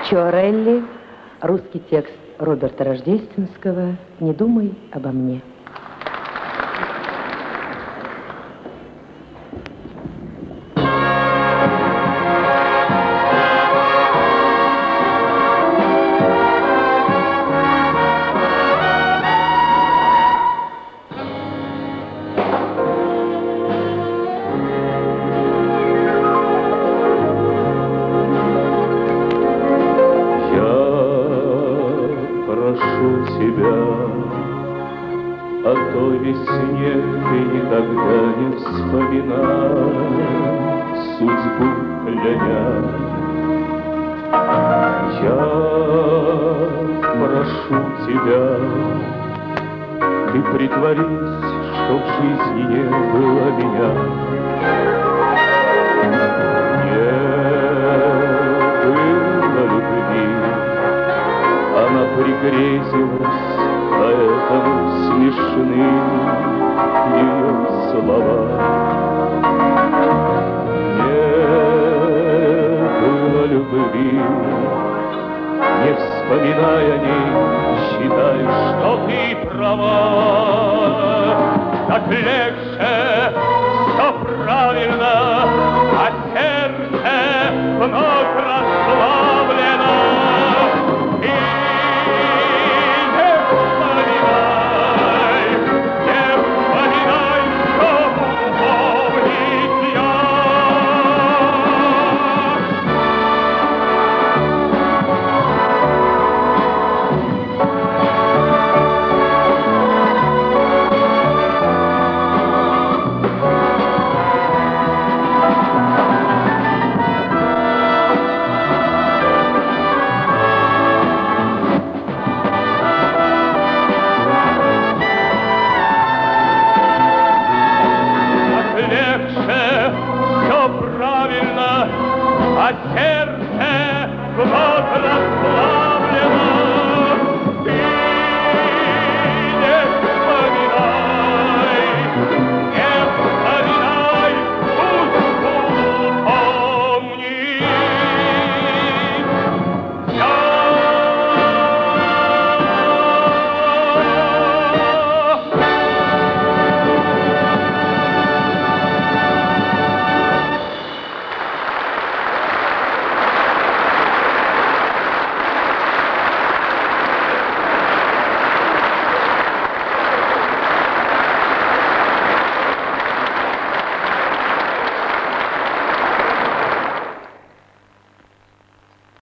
Чиорелли, русский текст Роберта Рождественского «Не думай обо мне». О той весне ты никогда не вспоминай, судьбу кляня. Я прошу тебя, ты притворись, что в жизни не было меня. Не было любви, она пригрезилась, поэтому смешны ее слова. Не было любви, не вспоминай о ней, считай, что ты права. Так легче, все правильно, а сердце вновь расслаблено. А сердце вновь расплавлено.